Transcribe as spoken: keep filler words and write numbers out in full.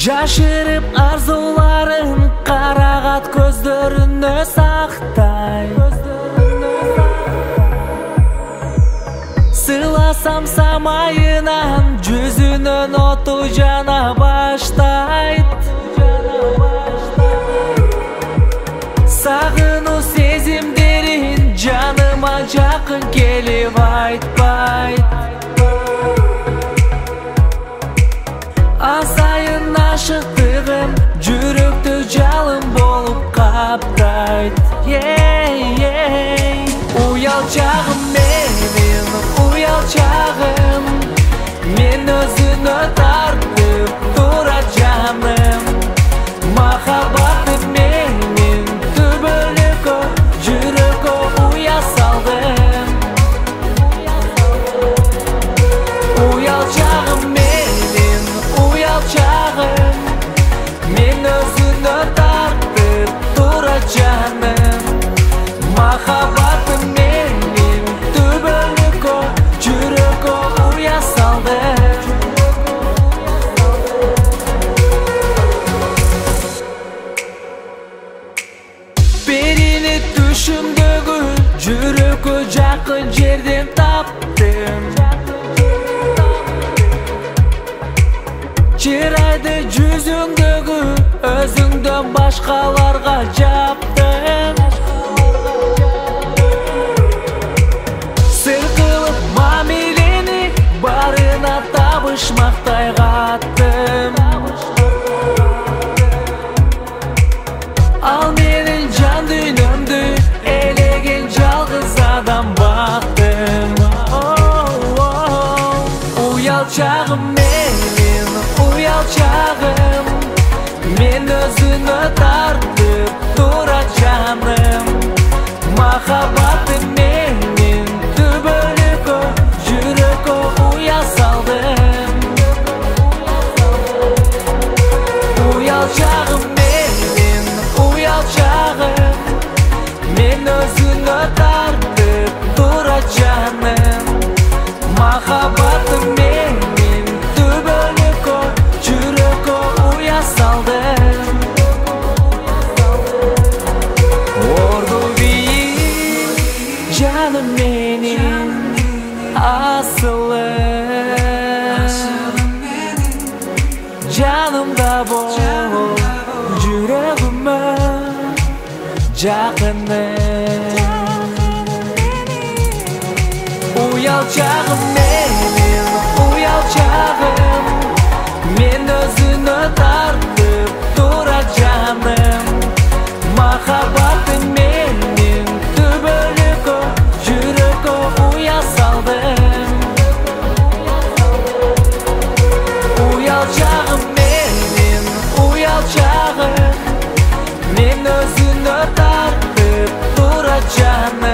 Жашырып арзуларын карагат көздөрүнө сактай. Сыйласам самайынан жүзүнөн оту жана баштайт. Сагынуу сезимдерин жаныма жакын келип айтпайт. Асайын ашыктыгым жүрөктү жалын болуп каптайт. Уял чагым менин, уял чагым, мен өзүнө тартып тура жаным. Махаббаты менин түбөлүккө, жүрөккө уя салдым. Уял чагым менин, уял чагым, мен өзүнө тартып тура жаным. Махаббаты менин түбөлүккө, жүрөккө уя салдым. Берини түшүмдөгү жүрөккө жакын жерден таптым. Чырайды жүзүңдөгү өзүңдөн башкаларга жаптым. Сыр кылып мамилени барына табышмактай каттым. Ал менин жан дүйнөмдү элеген жалгыз адам бактым. Уял чагым менин, уял чагым, мен өзүнө тартып тура жаным. Махаббаты менин түбөлүккө, жүрөккө уя салдым. Уял чагым менин, уял чагым, мен өзүнө тартып тура жаным. Махаббаты менин түбөлүккө, жүрөккө уя салдым. Орду бийик жаным менин асылым, жанымда бол жүрөгүмө жакыным. Уял чагым менин, уял чагым, мен өзүнө тартып тура жаным. Махаббаты менин түбөлүккө, жүрөккө уя салдым. Уял чагым менин, уял чагым, мен өзүнө тартып тура жаным.